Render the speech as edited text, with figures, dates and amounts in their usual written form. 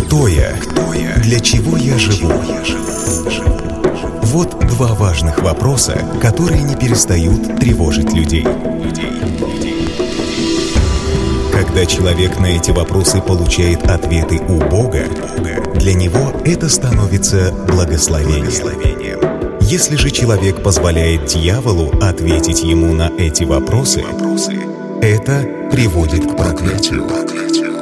Кто я? Для чего я живу? Вот два важных вопроса, которые не перестают тревожить людей. Когда человек на эти вопросы получает ответы у Бога, для него это становится благословением. Если же человек позволяет дьяволу ответить ему на эти вопросы, это приводит к проклятию.